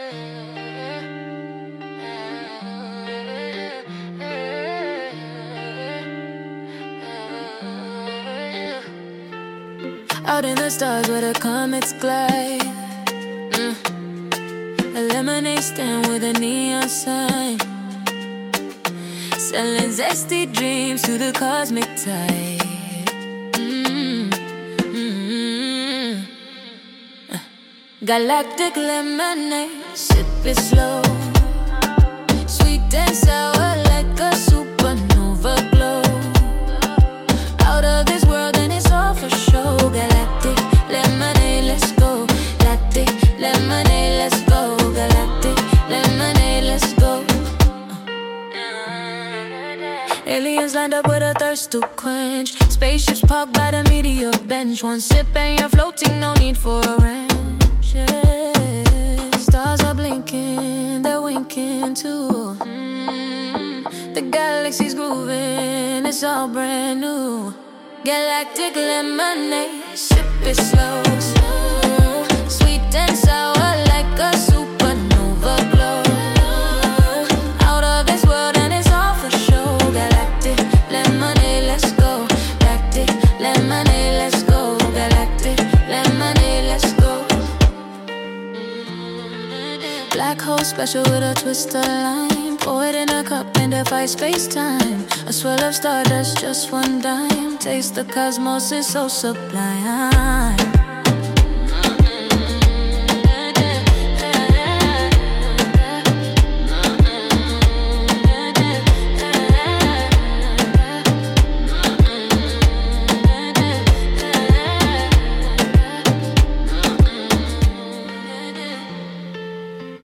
Out in the stars where the comets glide. A lemonade stand with a neon sign, selling zesty dreams to the cosmic tide. Galactic lemonade, sip it slow, sweet and sour like a supernova glow. Out of this world and it's all for show. Galactic lemonade, let's go. Galactic lemonade, let's go. Galactic lemonade, let's go. Aliens lined up with a thirst to quench. Spaceships parked by the meteor bench. One sip and you're floating, no need for a wrench. Yeah. Stars are blinking, they're winking too. The galaxy's grooving, it's all brand new. Galactic lemonade, sip it slow, slow. Sweet and sour like a supernova glow. Out of this world and it's all for show. Galactic lemonade, let's go. Galactic lemonade, let's go. Galactic lemonade, let's go. Black hole special with a twist of lime. Pour it in a cup and defy space-time. A swirl of stardust, just one dime. Taste the cosmos, it's so sublime.